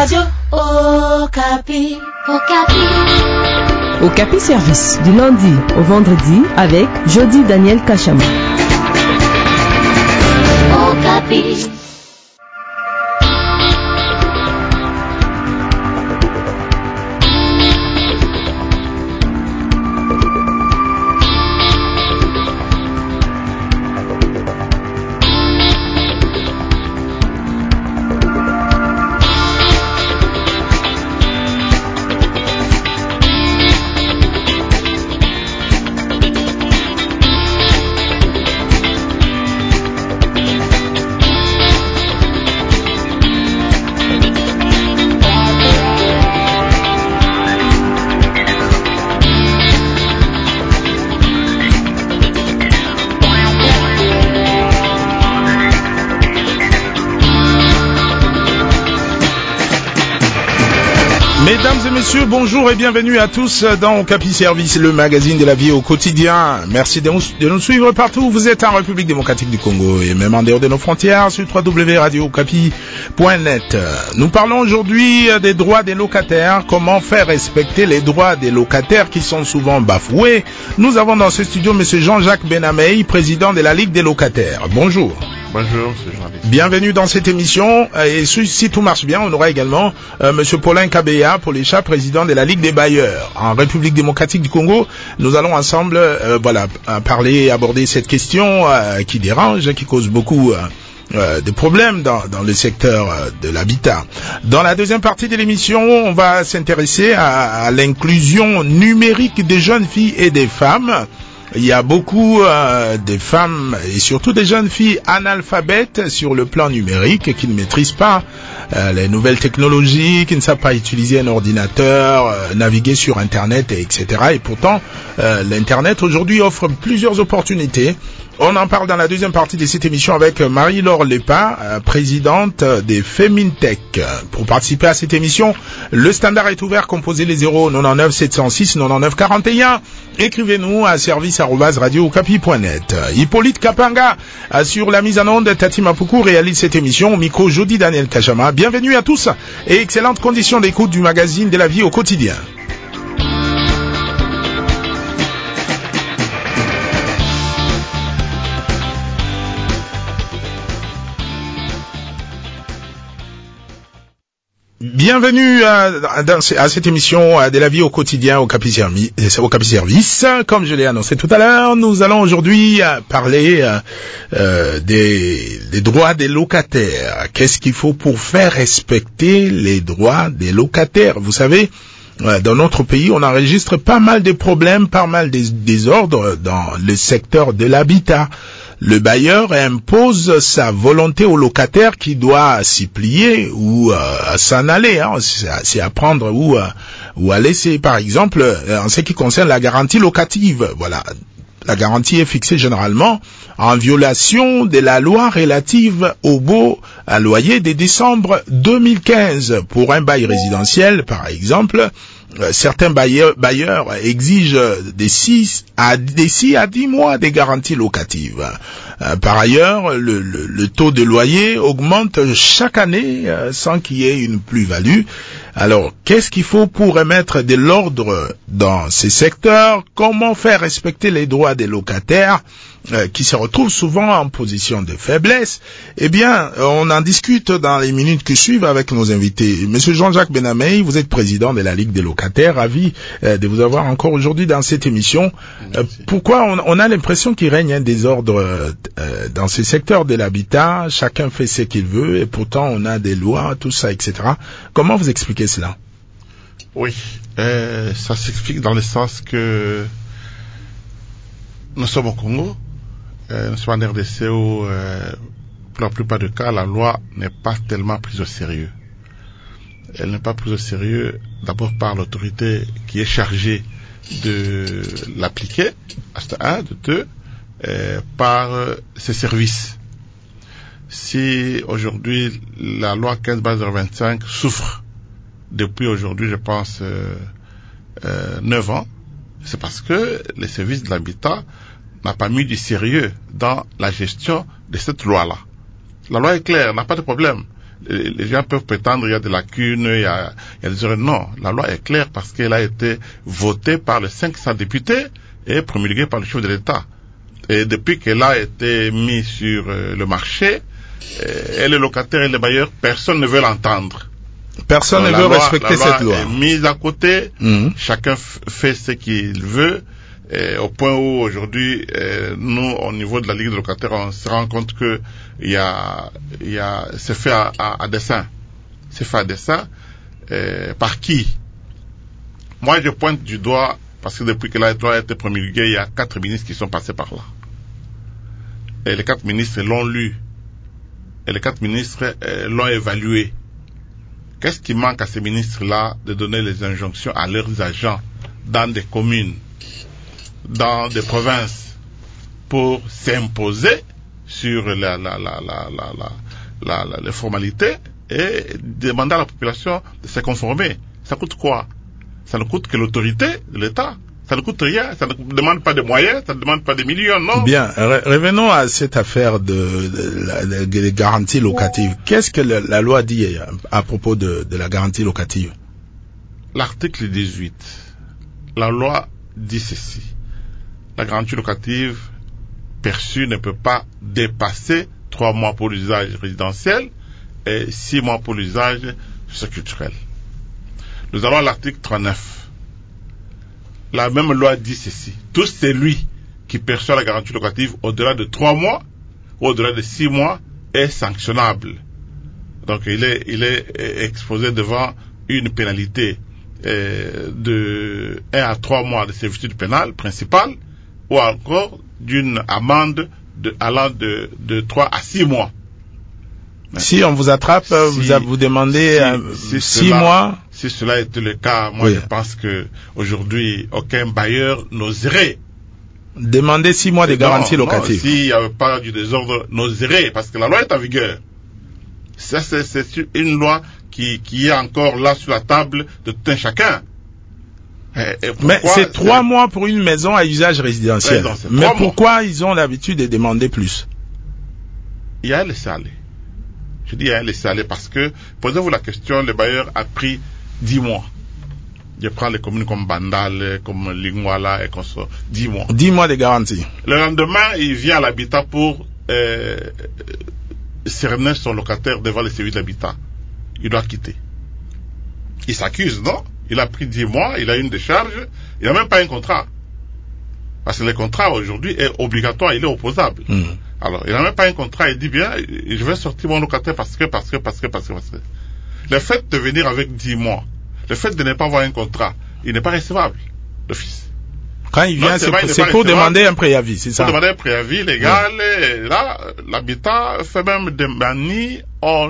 Radio Okapi. Okapi Service, du lundi au vendredi avec Jody Daniel Kachama. Okapi. Mesdames et messieurs, bonjour et bienvenue à tous dans Okapi Service, le magazine de la vie au quotidien. Merci de nous suivre partout où vous êtes en République démocratique du Congo et même en dehors de nos frontières sur www.radiookapi.net. Nous parlons aujourd'hui des droits des locataires, comment faire respecter les droits des locataires qui sont souvent bafoués. Nous avons dans ce studio M. Jean-Jacques Benamey, président de la Ligue des locataires. Bonjour. Bonjour, c'est Jean-Jacques. Bienvenue dans cette émission. Et si tout marche bien, on aura également Monsieur Paulin Kabeya, Polécha, président de la Ligue des bailleurs en République démocratique du Congo. Nous allons ensemble, aborder cette question qui dérange, qui cause beaucoup de problèmes dans le secteur de l'habitat. Dans la deuxième partie de l'émission, on va s'intéresser à l'inclusion numérique des jeunes filles et des femmes. Il y a beaucoup de femmes et surtout des jeunes filles analphabètes sur le plan numérique qui ne maîtrisent pas les nouvelles technologies, qui ne savent pas utiliser un ordinateur, naviguer sur Internet, etc. Et pourtant, l'Internet aujourd'hui offre plusieurs opportunités. On en parle dans la deuxième partie de cette émission avec Marie-Laure Lepa, présidente des Femintech. Pour participer à cette émission, le standard est ouvert, composez les 099 706 99 41. Écrivez-nous à service@radiookapi.net. Hippolyte Kapanga assure la mise en onde, Tati Mapuku réalise cette émission, au micro Jody Daniel Kachama. Bienvenue à tous et excellentes conditions d'écoute du magazine de la vie au quotidien. Bienvenue à cette émission de la vie au quotidien au Okapi Service. Comme je l'ai annoncé tout à l'heure, nous allons aujourd'hui parler des droits des locataires. Qu'est-ce qu'il faut pour faire respecter les droits des locataires? Vous savez, dans notre pays, on enregistre pas mal de problèmes, pas mal de désordres dans le secteur de l'habitat. Le bailleur impose sa volonté au locataire qui doit s'y plier ou s'en aller. C'est à prendre ou à laisser. Par exemple, en ce qui concerne la garantie locative, voilà. La garantie est fixée généralement en violation de la loi relative au baux à loyer de décembre 2015. Pour un bail résidentiel, par exemple, certains bailleurs exigent des 6 à 10 mois de garantie locative. Par ailleurs, le taux de loyer augmente chaque année sans qu'il y ait une plus-value. Alors, qu'est-ce qu'il faut pour remettre de l'ordre dans ces secteurs? Comment faire respecter les droits des locataires qui se retrouvent souvent en position de faiblesse? Eh bien, on en discute dans les minutes qui suivent avec nos invités. Monsieur Jean-Jacques Benamey, vous êtes président de la Ligue des locataires, ravi de vous avoir encore aujourd'hui dans cette émission. Pourquoi on a l'impression qu'il règne un désordre dans ces secteurs de l'habitat? Chacun fait ce qu'il veut et pourtant on a des lois, tout ça, etc. Comment vous expliquez cela? Oui, ça s'explique dans le sens que nous sommes au Congo, nous sommes en RDC où, pour la plupart des cas, la loi n'est pas tellement prise au sérieux. Elle n'est pas prise au sérieux d'abord par l'autorité qui est chargée de l'appliquer, de 2, par ses services. Si aujourd'hui la loi 15/25 souffre depuis aujourd'hui, je pense, 9 ans, c'est parce que les services de l'habitat n'ont pas mis du sérieux dans la gestion de cette loi-là. La loi est claire, n'a pas de problème. les gens peuvent prétendre il y a des lacunes, il y a des erreurs. Non, la loi est claire parce qu'elle a été votée par les 500 députés et promulguée par le chef de l'État. Et depuis qu'elle a été mise sur le marché, et les locataires et les bailleurs, personne ne veut l'entendre. Personne ne veut respecter cette loi. La loi est mise à côté, chacun fait ce qu'il veut, au point où aujourd'hui, nous, au niveau de la Ligue des locataires, on se rend compte que c'est fait à dessein. C'est fait à dessein. Par qui? Moi, je pointe du doigt, parce que depuis que la loi a été promulguée, il y a 4 ministres qui sont passés par là. Et les 4 ministres l'ont lu. Et les 4 ministres l'ont évalué. Qu'est-ce qui manque à ces ministres-là de donner les injonctions à leurs agents dans des communes, dans des provinces, pour s'imposer sur les formalités et demander à la population de se conformer? Ça coûte quoi? Ça ne coûte que l'autorité de l'État. Ça ne coûte rien, ça ne demande pas de moyens, ça ne demande pas de millions, non. Bien, revenons à cette affaire de garantie locative. Qu'est-ce que la loi dit à propos de la garantie locative? L'article 18, la loi dit ceci. La garantie locative perçue ne peut pas dépasser 3 mois pour l'usage résidentiel et 6 mois pour l'usage socioculturel. Nous allons à l'article 39. La même loi dit ceci. Tout celui qui perçoit la garantie locative au-delà de 3 mois ou au-delà de 6 mois est sanctionnable. Donc il est exposé devant une pénalité de 1 à 3 mois de servitude pénale principale ou encore d'une amende allant de 3 à 6 mois. Si on vous attrape, vous demandez 6 mois. Si cela était le cas, moi je pense que aujourd'hui aucun bailleur n'oserait demander 6 mois de garantie locative. S'il n'y avait pas du désordre, n'oserait, parce que la loi est en vigueur. Ça, c'est une loi qui est encore là sur la table de tout un chacun. Mais c'est 3 mois pour une maison à usage résidentiel. Mais pourquoi ils ont l'habitude de demander plus? Il y a un laisser-aller. Je dis il y a un laisser-aller parce que, posez-vous la question, le bailleur a pris 10 mois. Je prends les communes comme Bandal, comme Lingwala et comme ça. 10 mois. 10 mois de garantie. Le lendemain, il vient à l'habitat pour cerner son locataire devant le service d'habitat. Il doit quitter. Il s'accuse, non? Il a pris 10 mois, il a une décharge, il n'a même pas un contrat. Parce que le contrat aujourd'hui est obligatoire, il est opposable. Alors, il n'a même pas un contrat, il dit bien, je vais sortir mon locataire parce que. Le fait de venir avec 10 mois, le fait de ne pas avoir un contrat, il n'est pas recevable d'office. Quand il vient, c'est pour demander un préavis, c'est ça? Pour demander un préavis légal, et là, l'habitat fait même des manies,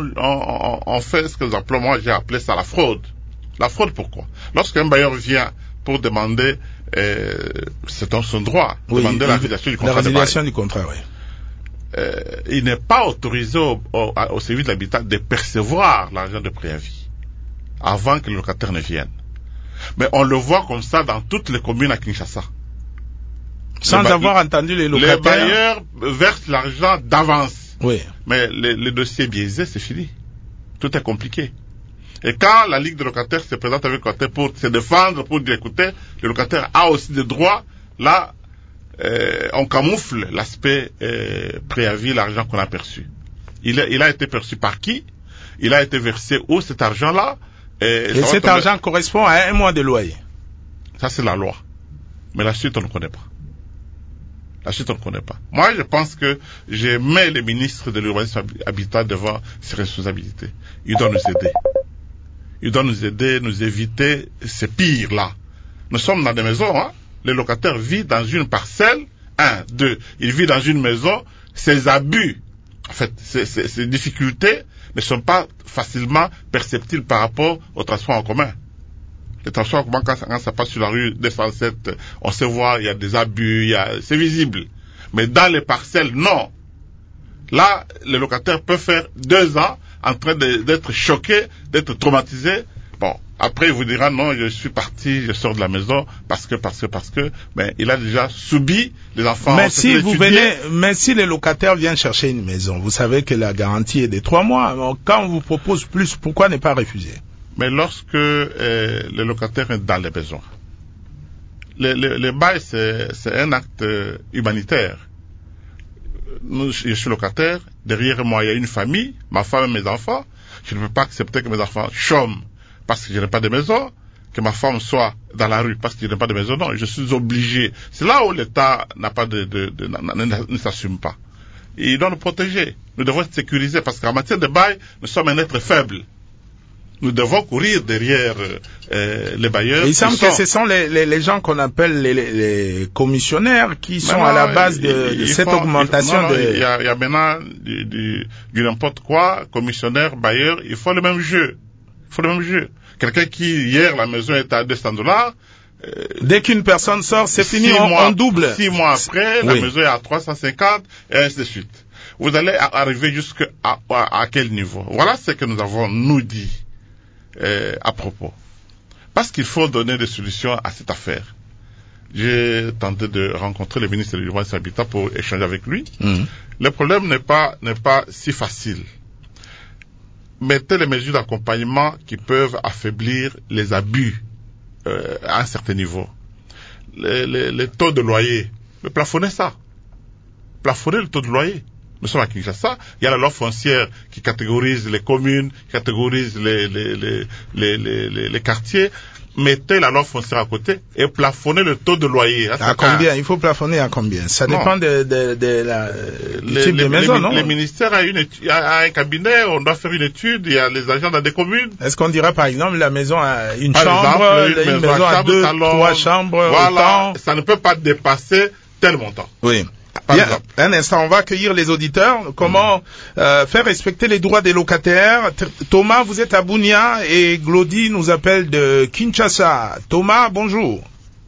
on fait ce que nous appelons, moi j'ai appelé ça la fraude. La fraude pourquoi? Lorsqu'un bailleur vient pour demander, c'est son droit, demander la résiliation du contrat. La résiliation du contrat, oui. Il n'est pas autorisé au service de l'habitat de percevoir l'argent de préavis avant que le locataire ne vienne. Mais on le voit comme ça dans toutes les communes à Kinshasa. Sans avoir entendu les locataires. Les bailleurs versent l'argent d'avance. Oui. Mais les dossiers biaisés, c'est fini. Tout est compliqué. Et quand la Ligue des locataires se présente avec le locataire pour se défendre, pour dire écoutez, le locataire a aussi des droits, là, on camoufle l'aspect préavis, l'argent qu'on a perçu. Il a été perçu par qui? Il a été versé où cet argent-là? Et cet argent correspond à 1 mois de loyer. Ça, c'est la loi. Mais la suite, on ne connaît pas. La suite, on ne connaît pas. Moi, je pense que je mets les ministres de l'urbanisme habitat devant ses responsabilités. Ils doivent nous aider. Ils doivent nous aider, nous éviter ces pires-là. Nous sommes dans des maisons, hein. Le locataire vit dans une parcelle, 1, 2, il vit dans une maison, ses abus, en fait, ses difficultés ne sont pas facilement perceptibles par rapport au transport en commun. Le transport en commun, quand ça passe sur la rue 207, on sait voir, il y a des abus, c'est visible. Mais dans les parcelles, non. Là, le locataire peut faire 2 ans en train d'être choqué, d'être traumatisé. Bon, Après, il vous dira non, je suis parti, je sors de la maison parce que, ben, il a déjà subi les enfants. Mais si les locataires viennent chercher une maison, vous savez que la garantie est de 3 mois. Alors, quand on vous propose plus, pourquoi ne pas refuser? Mais lorsque le locataire est dans les besoins, le bail c'est un acte humanitaire. Je suis locataire, derrière moi il y a une famille, ma femme et mes enfants. Je ne peux pas accepter que mes enfants chôment parce que je n'ai pas de maison, que ma femme soit dans la rue parce que je n'ai pas de maison. Non, je suis obligé. C'est là où l'État ne s'assume pas. Il doit nous protéger. Nous devons être sécurisés parce qu'en matière de bail, nous sommes un être faible. Nous devons courir derrière les bailleurs. Il semble que ce sont les gens qu'on appelle les commissionnaires qui sont à la base de cette augmentation. Il y a maintenant du n'importe quoi, commissionnaire, bailleur, il faut le même jeu. Quelqu'un qui, hier, la maison était à $200, dès qu'une personne sort, c'est fini, on double. 6 mois après, la maison est à 350, et ainsi de suite. Vous allez arriver jusqu'à à quel niveau? Voilà ce que nous avons nous dit. À propos. Parce qu'il faut donner des solutions à cette affaire. J'ai tenté de rencontrer le ministre de l'Urbanisme et de l'Habitat pour échanger avec lui. Le problème n'est pas si facile. Mettez les mesures d'accompagnement qui peuvent affaiblir les abus à un certain niveau. Les taux de loyer, mais plafonnez ça. Plafonnez le taux de loyer. Nous sommes à Kinshasa, il y a la loi foncière qui catégorise les communes, qui catégorise les quartiers. Mettez la loi foncière à côté et plafonnez le taux de loyer. À combien? Il faut plafonner à combien? Ça dépend du type de maison, non? Le ministère a un cabinet, on doit faire une étude, il y a les agents dans des communes. Est-ce qu'on dirait par exemple la maison à une chambre, une maison à 2, 3 chambres? Voilà, ça ne peut pas dépasser tel montant. Oui. Bien, un instant, on va accueillir les auditeurs. Comment faire respecter les droits des locataires? Thomas, vous êtes à Bunia et Glody nous appelle de Kinshasa. Thomas, bonjour.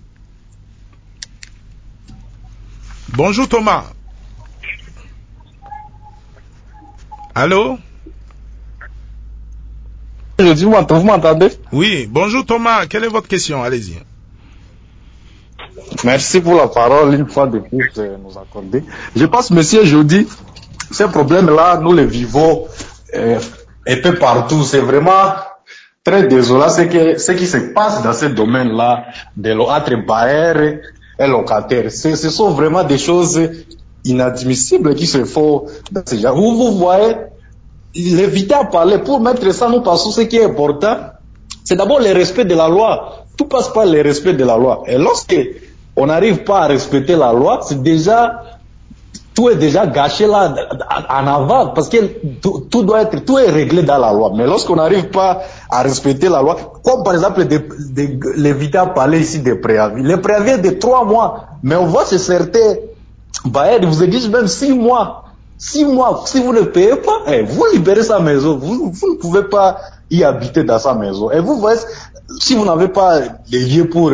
Bonjour Thomas. Allô? Je dis, vous m'entendez? Oui, bonjour Thomas, quelle est votre question? Allez-y. Merci pour la parole, une fois de plus, nous accorder. Je pense, monsieur Jody, ces problèmes-là, nous les vivons un peu partout. C'est vraiment très désolant ce qui se passe dans ce domaine-là, entre bailleurs et locataires. Ce sont vraiment des choses inadmissibles qui se font dans ces gens. Vous voyez, l'éviter à parler, pour mettre ça, nous pensons ce qui est important, c'est d'abord le respect de la loi. Tout passe par le respect de la loi. Et lorsque on n'arrive pas à respecter la loi, c'est déjà, tout est déjà gâché là, en avant, parce que tout est réglé dans la loi. Mais lorsqu'on n'arrive pas à respecter la loi, comme par exemple, l'éviter à parler ici des préavis. Les préavis est de 3 mois, mais on voit que certains bailleurs, ils vous exigent même 6 mois. 6 mois, si vous ne payez pas, vous libérez sa maison, vous ne pouvez pas y habiter dans sa maison. Et vous voyez, si vous n'avez pas les lieux pour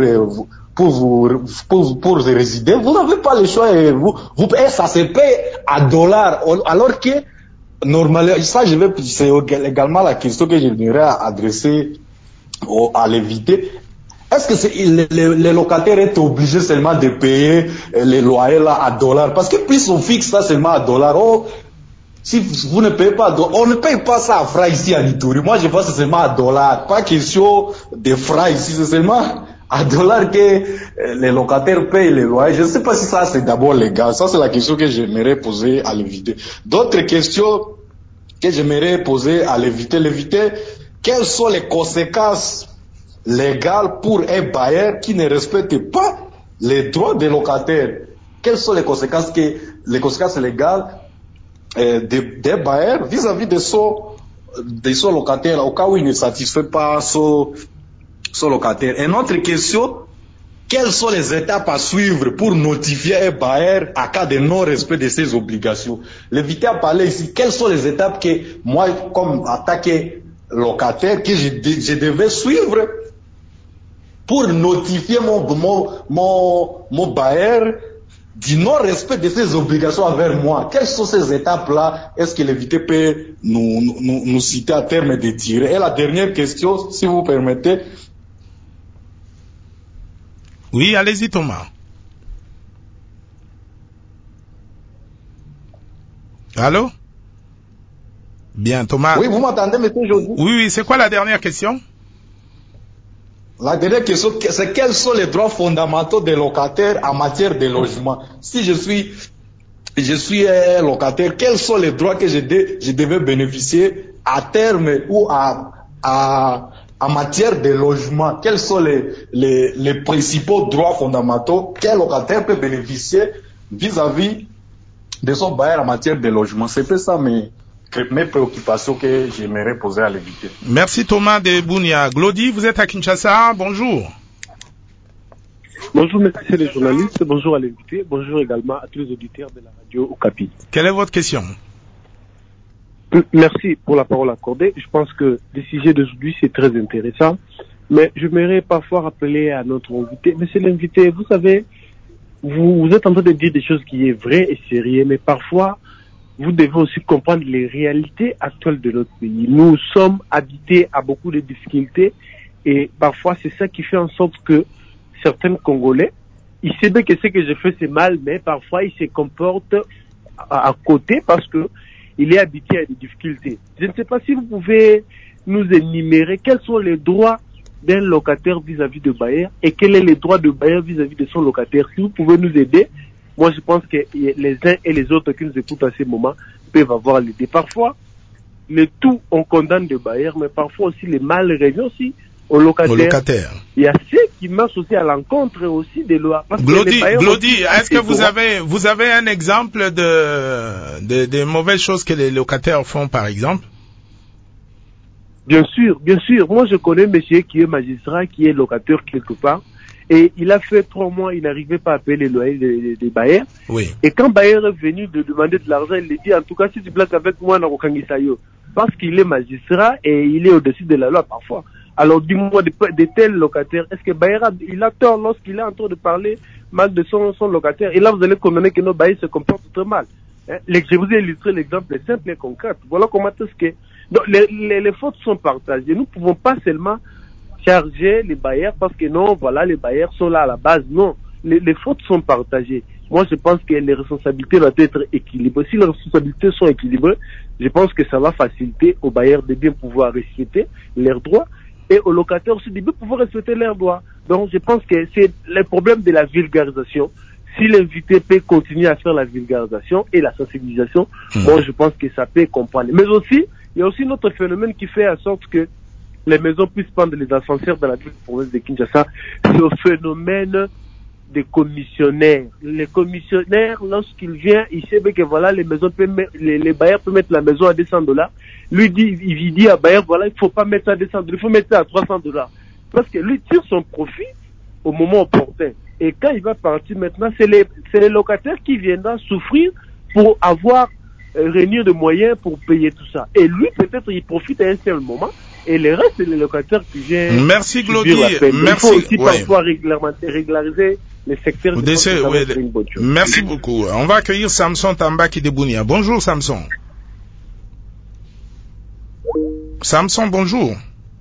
résider, vous n'avez pas le choix et ça se paye à dollars, alors que normalement, ça c'est également la question que je voudrais adresser à l'éviter. Est-ce que les locataires sont obligés seulement de payer les loyers là à dollars? Parce que plus on fixe ça seulement à dollars, si vous ne payez pas, on ne paye pas ça à francs ici à Ituri. Moi je pense que c'est seulement à dollars. Pas question de francs ici, c'est seulement à dollars que les locataires payent les loyers. Je ne sais pas si ça c'est d'abord légal. Ça c'est la question que j'aimerais poser à l'éviter. D'autres questions que j'aimerais poser à l'éviter, quelles sont les conséquences légales pour un bailleur qui ne respecte pas les droits des locataires? Quelles sont les conséquences légales des bailleurs vis-à-vis de son locataire au cas où il ne satisfait pas son locataire? Une autre question, quelles sont les étapes à suivre pour notifier un bailleur à cas de non-respect de ses obligations? L'éviter à parler ici, quelles sont les étapes que moi, comme en tant que locataire, que je devais suivre pour notifier mon bailleur du non-respect de ses obligations envers moi. Quelles sont ces étapes-là? Est-ce que l'invité peut nous citer à terme de tirer? Et la dernière question, si vous permettez. Oui, allez-y Thomas. Allô? Bien, Thomas. Oui, vous m'entendez, monsieur Jody? Oui, c'est quoi la dernière question? La dernière question, c'est quels sont les droits fondamentaux des locataires en matière de logement? Si je suis un locataire, quels sont les droits que je devais bénéficier à terme ou en matière de logement? Quels sont les principaux droits fondamentaux qu'un locataire peut bénéficier vis-à-vis de son bailleur en matière de logement? C'est ça mes préoccupations que j'aimerais poser à l'invité. Merci Thomas de Bunia. Glody, vous êtes à Kinshasa, bonjour. Bonjour messieurs les journalistes, bonjour à l'invité, bonjour également à tous les auditeurs de la radio Okapi. Quelle est votre question? Merci pour la parole accordée. Je pense que le sujet d'aujourd'hui c'est très intéressant, mais j'aimerais parfois rappeler à notre invité, monsieur l'invité, vous savez, vous êtes en train de dire des choses qui est vraies et sérieuses, mais parfois vous devez aussi comprendre les réalités actuelles de notre pays. Nous sommes habités à beaucoup de difficultés et parfois c'est ça qui fait en sorte que certains Congolais, ils savent que ce que je fais c'est mal, mais parfois ils se comportent à côté parce que il est habitué à des difficultés. Je ne sais pas si vous pouvez nous énumérer quels sont les droits d'un locataire vis-à-vis de bailleur et quels sont les droits de bailleur vis-à-vis de son locataire. Si vous pouvez nous aider, moi je pense que les uns et les autres qui nous écoutent à ce moment peuvent avoir l'idée. Parfois, le tout on condamne de bailleur, mais parfois aussi les mal revient aussi aux locataires. Il y a ceux qui marchent aussi à l'encontre aussi des lois. Glody, est-ce que vous avez un exemple de mauvaises choses que les locataires font, par exemple? Bien sûr. Moi, je connais un monsieur qui est magistrat, qui est locataire quelque part. Et il a fait 3 mois, il n'arrivait pas à payer les loyers des bailleurs. Oui. Et quand bailleur est venu de demander de l'argent, il lui dit, en tout cas, si tu places avec moi, Narokangisayo. Parce qu'il est magistrat et il est au-dessus de la loi parfois. Alors, dis-moi, de tels locataires, est-ce que bailleur il a tort lorsqu'il est en train de parler mal de son locataire? Et là, vous allez comprendre que nos bailleurs se comportent très mal. Je vous ai illustré l'exemple simple et concret. Voilà comment est-ce que... Donc, les fautes sont partagées. Nous ne pouvons pas seulement charger les bailleurs parce que non, voilà, les bailleurs sont là à la base. Non, les fautes sont partagées. Moi, je pense que les responsabilités doivent être équilibrées. Si les responsabilités sont équilibrées, je pense que ça va faciliter aux bailleurs de bien pouvoir respecter leurs droits et aux locataires aussi de bien pouvoir respecter leurs droits. Donc, je pense que c'est le problème de la vulgarisation. Si l'invité peut continuer à faire la vulgarisation et la sensibilisation, moi, je pense que ça peut comprendre. Mais aussi, il y a aussi un autre phénomène qui fait en sorte que les maisons puissent prendre les ascenseurs dans la ville province de Kinshasa, c'est le phénomène des commissionnaires. Les commissionnaires, lorsqu'ils viennent, ils savent que voilà, les bailleurs peuvent mettre la maison à $200. Il dit à bailleur, voilà, il faut pas mettre ça à $200, il faut mettre ça à $300. Parce que lui tire son profit au moment opportun. Et quand il va partir maintenant, c'est les locataires qui viendront souffrir pour avoir réunir de moyens pour payer tout ça. Et lui, peut-être, il profite à un seul moment. Et le reste, c'est les locataires qui viennent. Merci, Glody. Il faut aussi parfois régulariser les secteurs. Merci beaucoup. On va accueillir Samson Tambaki de Bunia. Bonjour, Samson. Samson, bonjour.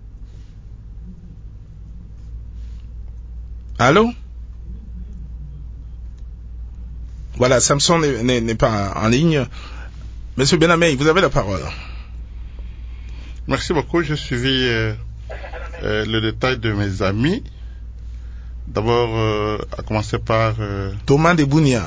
Allô? Voilà, Samson n'est pas en ligne. Monsieur Benamé, vous avez la parole. Merci beaucoup. J'ai suivi le détail de mes amis. D'abord, à commencer par Thomas de Bunia.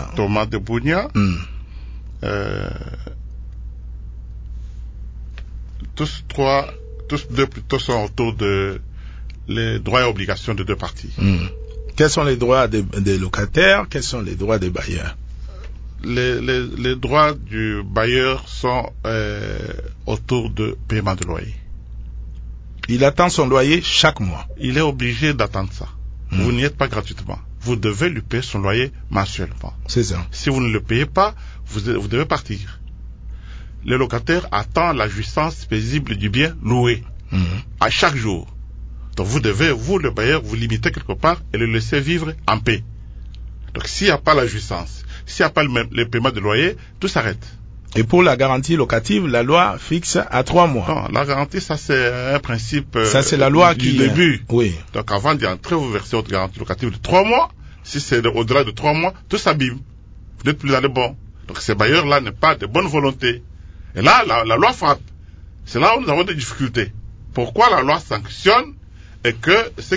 Tous deux plutôt sont autour de les droits et obligations de deux parties. Quels sont les droits des locataires? Quels sont les droits des bailleurs? Les droits du bailleur sont autour de paiement de loyer. Il attend son loyer chaque mois. Il est obligé d'attendre ça. Vous n'y êtes pas gratuitement. Vous devez lui payer son loyer mensuellement. C'est ça. Si vous ne le payez pas, vous devez partir. Le locataire attend la jouissance paisible du bien loué à chaque jour. Donc vous devez, le bailleur, vous limiter quelque part et le laisser vivre en paix. Donc s'il n'y a pas la jouissance, s'il n'y a pas le paiement de loyer, tout s'arrête. Et pour la garantie locative, la loi fixe à 3 mois. Non, la garantie, ça c'est un principe ça c'est la loi du début. Oui. Donc avant d'y entrer, vous versez votre garantie locative de 3 mois. Si c'est au-delà de 3 mois, tout s'abîme. Vous n'êtes plus dans le bon. Donc ces bailleurs-là n'ont pas de bonne volonté. Et là, la loi frappe. C'est là où nous avons des difficultés. Pourquoi la loi sanctionne et que ceux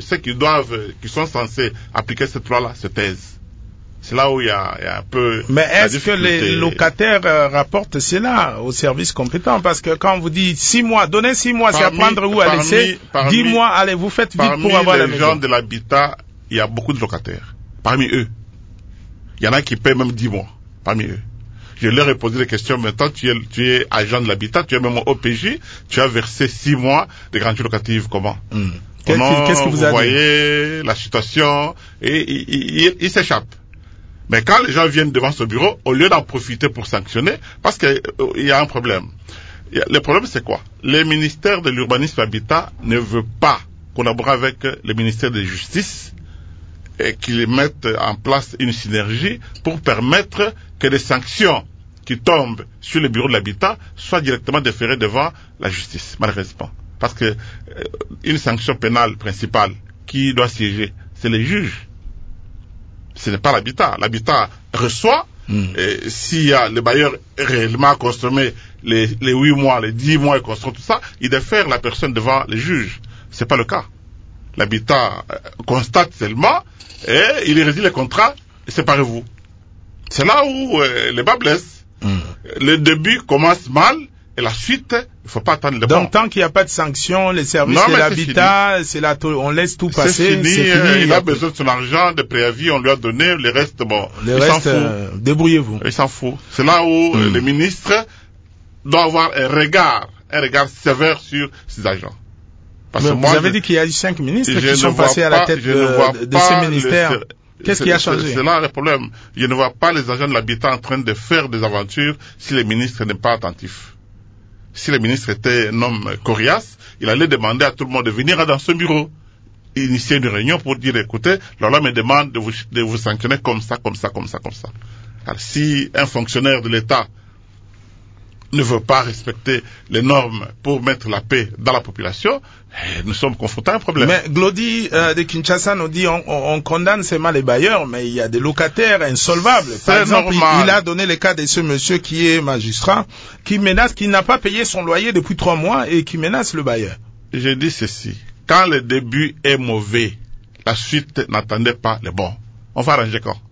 qui sont censés appliquer cette loi-là se taisent? C'est là où il y a un peu. Mais est-ce que les locataires rapportent cela aux services compétents? Parce que quand on vous dit 6 mois, donnez 6 mois, c'est à prendre ou à laisser. 10 mois, allez, vous faites vite pour avoir la maison. Parmi les gens de l'habitat, il y a beaucoup de locataires. Parmi eux. Il y en a qui paient même 10 mois. Parmi eux. Je leur ai posé des questions. Maintenant, tu es agent de l'habitat, tu es même OPJ, tu as versé 6 mois de garantie locative. Comment? Qu'est-ce que vous voyez la situation et il s'échappe. Mais quand les gens viennent devant ce bureau, au lieu d'en profiter pour sanctionner, parce qu'il y a un problème. Le problème, c'est quoi? Le ministère de l'Urbanisme et Habitat ne veut pas collaborer avec le ministère de la Justice et qu'ils mettent en place une synergie pour permettre que les sanctions qui tombent sur le bureau de l'habitat soient directement déférées devant la justice, malheureusement. Parce que une sanction pénale principale qui doit siéger, c'est les juges. Ce n'est pas l'habitat. L'habitat reçoit, et s'il y a le bailleur réellement consommé les 8 mois, les 10 mois et consomme tout ça, il défère la personne devant les juges. C'est pas le cas. L'habitat constate seulement et il rédige les contrats, séparez-vous. C'est là où les bas blessent. Le début commence mal et la suite, il faut pas attendre le bon. Donc tant qu'il n'y a pas de sanction, les services de l'habitat, on laisse tout passer. C'est fini. Il a besoin de son argent, de préavis, on lui a donné, le reste, bon, il s'en fout. Débrouillez-vous. Il s'en fout. C'est là où le ministre doit avoir un regard sévère sur ses agents. Parce que vous avez dit qu'il y a eu 5 ministres qui sont passés à la tête de ces ministères. Qu'est-ce qui a changé? C'est là le problème. Je ne vois pas les agents de l'habitat en train de faire des aventures si le ministre n'est pas attentif. Si le ministre était un homme coriace, il allait demander à tout le monde de venir dans son bureau, initier une réunion pour dire, écoutez, la loi me demande de vous sanctionner comme ça. Alors, si un fonctionnaire de l'État ne veut pas respecter les normes pour mettre la paix dans la population, nous sommes confrontés à un problème. Mais Glody de Kinshasa nous dit on condamne seulement les bailleurs, mais il y a des locataires insolvables. Par exemple, il a donné le cas de ce monsieur qui est magistrat, qui n'a pas payé son loyer depuis 3 mois et qui menace le bailleur. Je dis ceci, quand le début est mauvais, la suite n'attendait pas le bon. On va arranger quand?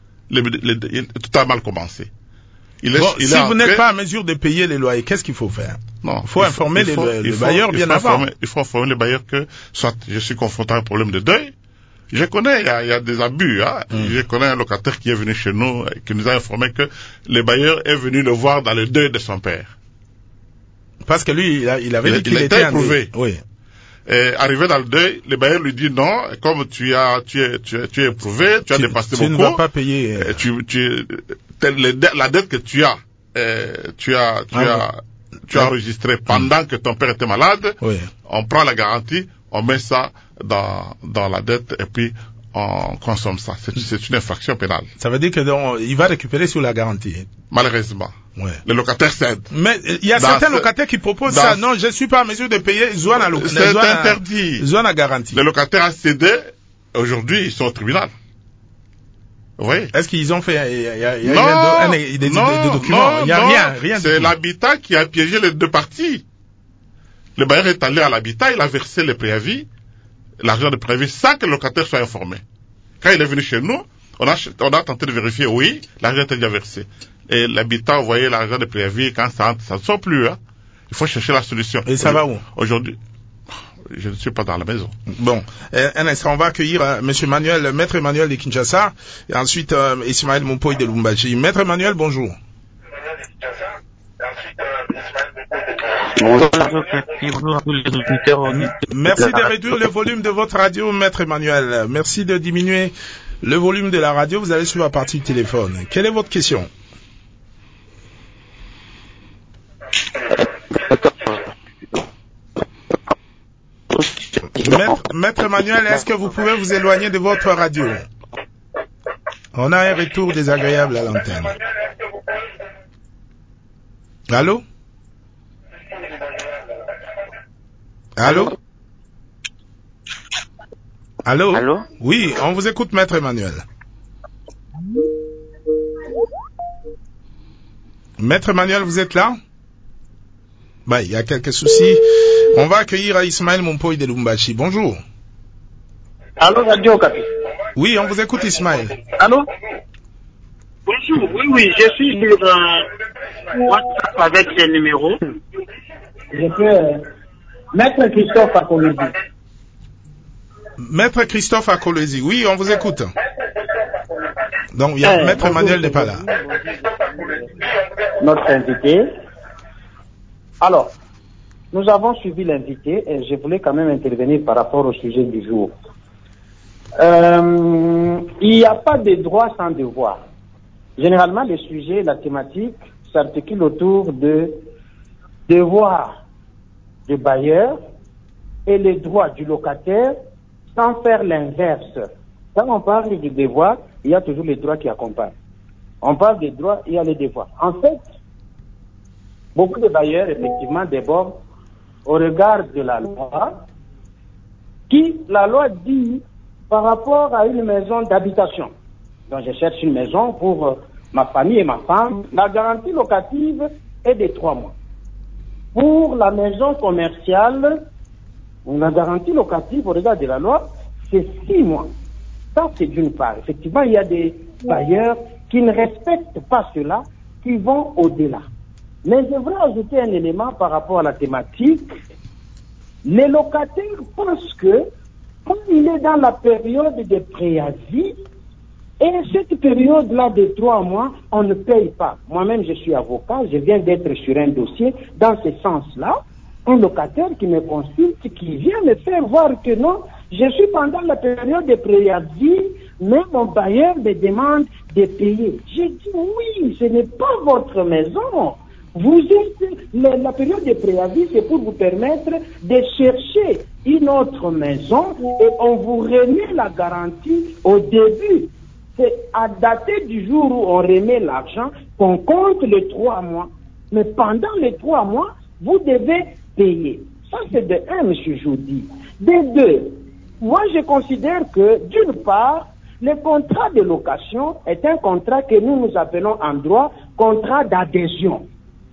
Tout a mal commencé. Si vous n'êtes pas en mesure de payer les loyers, qu'est-ce qu'il faut faire? Non, il faut informer le bailleur bien avant. Il faut informer le bailleur que, soit je suis confronté à un problème de deuil. Je connais, il y a des abus, hein. Je connais un locataire qui est venu chez nous, qui nous a informé que le bailleur est venu le voir dans le deuil de son père. Parce que lui, il avait dit qu'il était éprouvé. Oui. Et arrivé dans le deuil, le bailleur lui dit non, comme tu es éprouvé, tu as dépassé beaucoup. Tu ne vas pas payer. La dette que tu as enregistré pendant que ton père était malade, on prend la garantie, on met ça dans la dette et puis on consomme ça. C'est une infraction pénale. Ça veut dire qu'il va récupérer sur la garantie. Malheureusement. Ouais. Le locataire cède. Mais il y a certains locataires qui proposent ça. Non, je suis pas en mesure de payer. C'est interdit. Zone à garantie. Le locataire a cédé. Aujourd'hui, ils sont au tribunal. Oui. Est-ce qu'ils ont fait des documents? Il n'y a rien. C'est l'habitat qui a piégé les deux parties. Le bailleur est allé à l'habitat, il a versé le préavis, l'argent de préavis, sans que le locataire soit informé. Quand il est venu chez nous, on a tenté de vérifier, oui, l'argent était déjà versé. Et l'habitat, vous voyez, l'argent de préavis, quand ça entre, ça ne sort plus, hein. Il faut chercher la solution. Et ça va où? Aujourd'hui, je ne suis pas dans la maison. Bon, un instant, on va accueillir Monsieur Emmanuel, Maître Emmanuel de Kinshasa, et ensuite Ismaël Moupoy de Lumbashi. Maître Emmanuel, bonjour. Bonjour à tous les auditeurs. Merci de réduire le volume de votre radio, Maître Emmanuel. Merci de diminuer le volume de la radio. Vous allez sur la partie téléphone. Quelle est votre question? Maître Emmanuel, est-ce que vous pouvez vous éloigner de votre radio? On a un retour désagréable à l'antenne. Allô? Allô? Allô? Allô? Oui, on vous écoute, Maître Emmanuel. Maître Emmanuel, vous êtes là? Ben, il y a quelques soucis. On va accueillir Ismaël Mompoy de Lumbashi. Bonjour. Allô, Radio Okapi. Oui, on vous écoute, Ismaël. Allô? Bonjour, oui, je suis sur WhatsApp avec ce numéro. Je peux... Maître Christophe Akolezi. Maître Christophe Akolezi, oui, on vous écoute. Donc, Maître Emmanuel n'est pas là. Notre invité. Alors, nous avons suivi l'invité et je voulais quand même intervenir par rapport au sujet du jour. Il n'y a pas de droit sans devoir. Généralement, les sujets, la thématique s'articule autour de devoirs du bailleur et les droits du locataire sans faire l'inverse. Quand on parle du devoir, il y a toujours les droits qui accompagnent. On parle des droits, il y a les devoirs. En fait, beaucoup de bailleurs, effectivement, débordent au regard de la loi, qui, la loi dit, par rapport à une maison d'habitation. Donc, je cherche une maison pour ma famille et ma femme. La garantie locative est de 3 mois. Pour la maison commerciale, la garantie locative au regard de la loi, c'est 6 mois. Ça, c'est d'une part. Effectivement, il y a des bailleurs qui ne respectent pas cela, qui vont au-delà. Mais je voudrais ajouter un élément par rapport à la thématique. Les locataires pensent que, quand il est dans la période de préavis, et cette période-là de 3 mois, on ne paye pas. Moi-même, je suis avocat, je viens d'être sur un dossier. Dans ce sens-là, un locataire qui me consulte, qui vient me faire voir que non, je suis pendant la période de préavis, mais mon bailleur me demande de payer. J'ai dit oui, ce n'est pas votre maison. Vous êtes, la période de préavis, c'est pour vous permettre de chercher une autre maison et on vous remet la garantie au début. C'est à dater du jour où on remet l'argent qu'on compte les 3 mois. Mais pendant les 3 mois, vous devez payer. Ça, c'est de 1, M. Joudi. De 2, moi, je considère que, d'une part, le contrat de location est un contrat que nous appelons en droit contrat d'adhésion.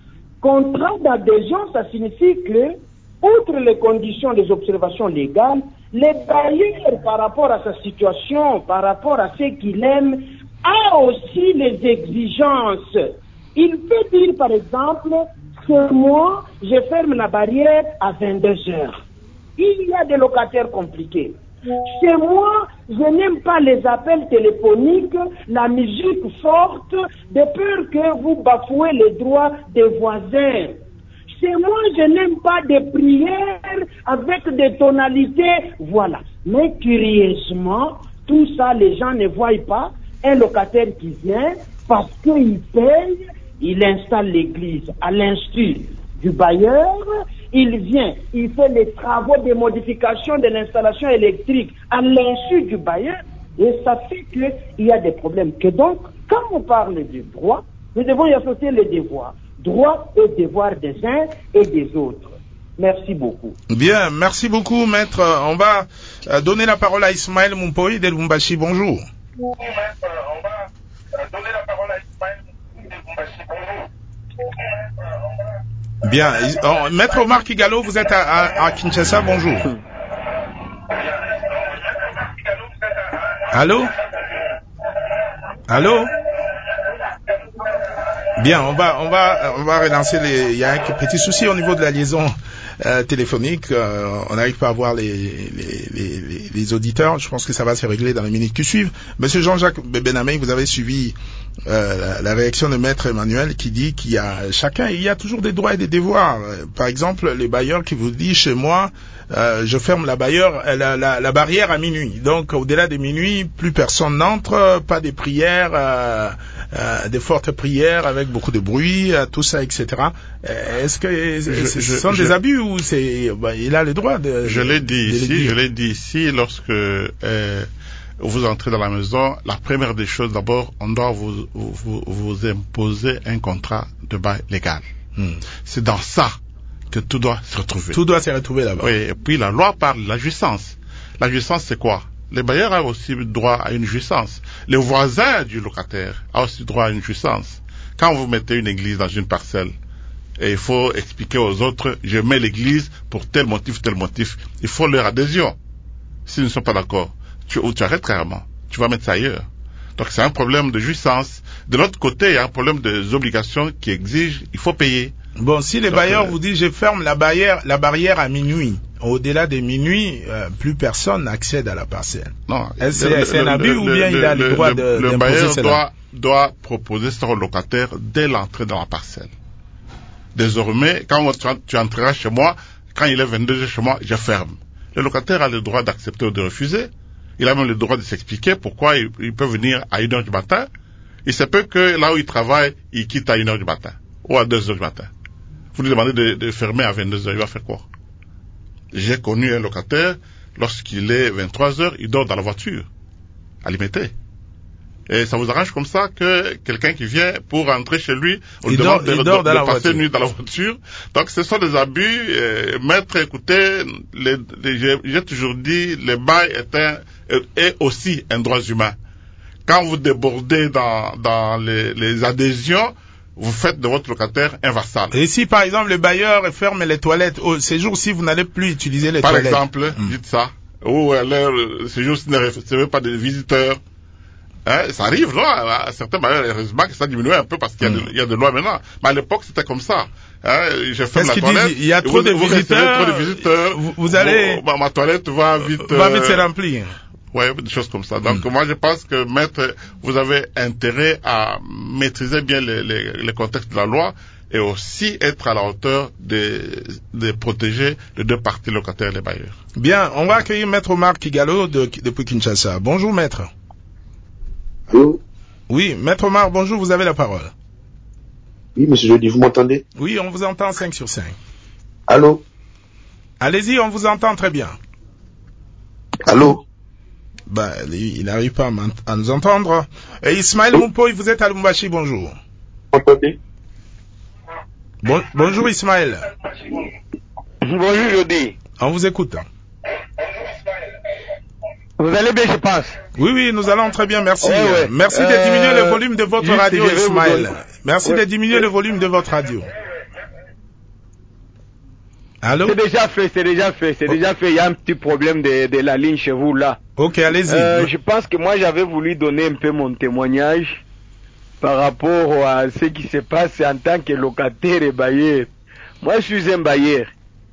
Contrat d'adhésion, ça signifie que, outre les conditions des observations légales, les bailleurs, par rapport à sa situation, par rapport à ce qu'il aime, a aussi les exigences. Il peut dire, par exemple, que moi, je ferme la barrière à 22 heures. Il y a des locataires compliqués. Chez moi, je n'aime pas les appels téléphoniques, la musique forte, de peur que vous bafouez les droits des voisins. Chez moi, je n'aime pas des prières avec des tonalités, voilà. Mais curieusement, tout ça, les gens ne voient pas. Un locataire qui vient, parce qu'il paye, il installe l'église à l'insu du bailleur, il vient, il fait les travaux de modification de l'installation électrique à l'insu du bailleur, et ça fait qu'il y a des problèmes. Que donc, quand on parle du droit, nous devons y associer les devoirs. Droits et devoirs des uns et des autres. Merci beaucoup. Bien, merci beaucoup, maître. On va donner la parole à Ismaël Mompoy de Lumbashi. Bonjour. On va donner la parole à Ismaël de Lumbashi. Bonjour. Bien. Maître Omar Kigalo, vous êtes à Kinshasa. Bonjour. Allô? Allô? Bien, on va relancer il y a un petit souci au niveau de la liaison téléphonique. On n'arrive pas à voir les auditeurs. Je pense que ça va se régler dans les minutes qui suivent. Monsieur Jean-Jacques Benamé, vous avez suivi la réaction de Maître Emmanuel qui dit qu'il y a toujours des droits et des devoirs. Par exemple, les bailleurs qui vous disent chez moi, je ferme la barrière à minuit. Donc, au-delà de minuit, plus personne n'entre, pas des prières, des fortes prières avec beaucoup de bruit, tout ça, etc. Est-ce que ce sont des abus ou il a le droit de... Je l'ai dit ici, lorsque vous entrez dans la maison, la première des choses, d'abord, on doit vous imposer un contrat de bail légal. C'est dans ça que tout doit se retrouver. Tout doit se retrouver là-bas. Oui, et puis la loi parle de la jouissance. La jouissance, c'est quoi? Les bailleurs ont aussi droit à une jouissance. Les voisins du locataire ont aussi droit à une jouissance. Quand vous mettez une église dans une parcelle, et il faut expliquer aux autres, je mets l'église pour tel motif, il faut leur adhésion. S'ils ne sont pas d'accord, tu arrêtes carrément. Tu vas mettre ça ailleurs. Donc c'est un problème de jouissance. De l'autre côté, il y a un problème des obligations qui exigent, il faut payer. Bon, si les bailleurs vous disent, je ferme la barrière à minuit, au-delà de minuit, plus personne n'accède à la parcelle. Non. C'est un abus ou bien il a le droit d'imposer cela? Le bailleur doit proposer ça au locataire dès l'entrée dans la parcelle. Désormais, quand tu entreras chez moi, quand il est 22h chez moi, je ferme. Le locataire a le droit d'accepter ou de refuser. Il a même le droit de s'expliquer pourquoi il peut venir à 1h du matin. Il se peut que là où il travaille, il quitte à 1h du matin ou à 2h du matin. Vous lui demandez de fermer à 22h, il va faire quoi? J'ai connu un locataire, lorsqu'il est 23h, il dort dans la voiture, à Limité. Et ça vous arrange comme ça que quelqu'un qui vient pour rentrer chez lui, on lui demande de passer une nuit dans la voiture. Donc ce sont des abus. Maître, écoutez, j'ai toujours dit, le bail est aussi un droit humain. Quand vous débordez dans les adhésions, vous faites de votre locataire un vassal. Et si par exemple le bailleur ferme les toilettes, ces jours-ci vous n'allez plus utiliser les toilettes. Par exemple, dites ça. Ou alors, ces jours-ci ne recevez pas de visiteurs. Ça arrive, non? À certains bailleurs, heureusement que ça diminue un peu parce qu'il y a de lois maintenant. Mais à l'époque, c'était comme ça. Je ferme la toilette. Il y a trop de visiteurs. Vous allez. Ma toilette va vite se remplir. Ouais, des choses comme ça. Donc, moi, je pense que, maître, vous avez intérêt à maîtriser bien les contextes de la loi et aussi être à la hauteur de protéger les deux parties, locataires et les bailleurs. Bien, on va accueillir maître Omar Kigalo depuis Kinshasa. Bonjour, maître. Allô? Oui, maître Omar, bonjour, vous avez la parole. Oui, monsieur Jody, vous m'entendez? Oui, on vous entend 5 sur 5. Allô? Allez-y, on vous entend très bien. Allô? Il n'arrive pas à nous entendre. Et Ismaël Moupoy, vous êtes à Lumbashi, bonjour. Vous m'entendez? Bonjour Ismaël. Bonjour Jody. On vous écoute. Vous allez bien, je pense. Oui, nous allons très bien, merci. Ouais. Merci de diminuer le volume de votre radio, Ismaël. Merci de diminuer le volume de votre radio. Allô? C'est déjà fait. Il y a un petit problème de la ligne chez vous, là. Ok, allez-y. Je pense que moi, j'avais voulu donner un peu mon témoignage par rapport à ce qui se passe en tant que locataire et bailleur. Moi, je suis un bailleur.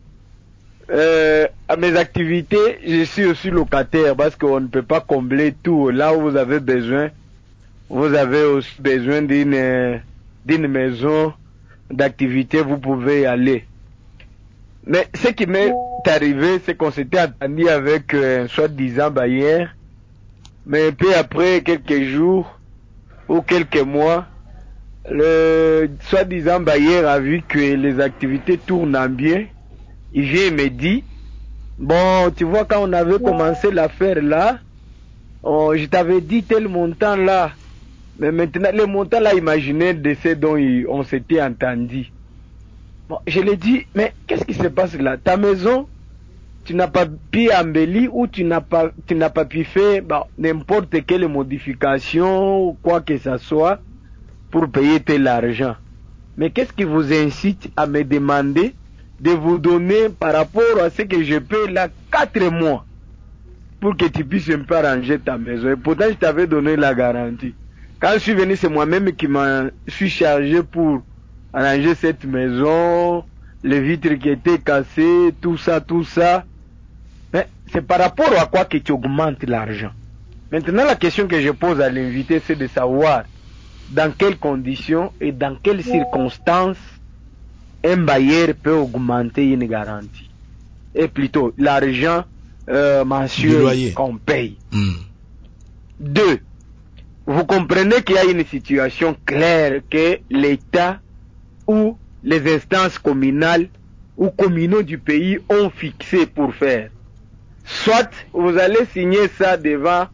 À mes activités, je suis aussi locataire parce qu'on ne peut pas combler tout. Là où vous avez besoin, vous avez aussi besoin d'une maison d'activité, vous pouvez y aller. Mais ce qui m'est arrivé, c'est qu'on s'était entendu avec un soi-disant bailleur, mais peu après quelques jours ou quelques mois, le soi-disant bailleur a vu que les activités tournent bien. Il vient et me dit, bon, tu vois, quand on avait commencé l'affaire là, je t'avais dit tel montant là, mais maintenant le montant là, imaginez de ce dont on s'était entendu. Bon, je lui ai dit, mais qu'est-ce qui se passe là? Ta maison, tu n'as pas pu embellir ou tu n'as pas pu faire n'importe quelle modification ou quoi que ce soit pour payer tel argent. Mais qu'est-ce qui vous incite à me demander de vous donner par rapport à ce que je paye là 4 mois pour que tu puisses un peu arranger ta maison? Et pourtant, je t'avais donné la garantie. Quand je suis venu, c'est moi-même qui suis chargé pour arranger cette maison, les vitres qui étaient cassées, tout ça. Mais c'est par rapport à quoi que tu augmentes l'argent. Maintenant, la question que je pose à l'invité, c'est de savoir dans quelles conditions et dans quelles circonstances un bailleur peut augmenter une garantie. Et plutôt, l'argent mensuel qu'on paye. 2. Vous comprenez qu'il y a une situation claire que l'État ou les instances communales ou communaux du pays ont fixé pour faire. Soit vous allez signer ça devant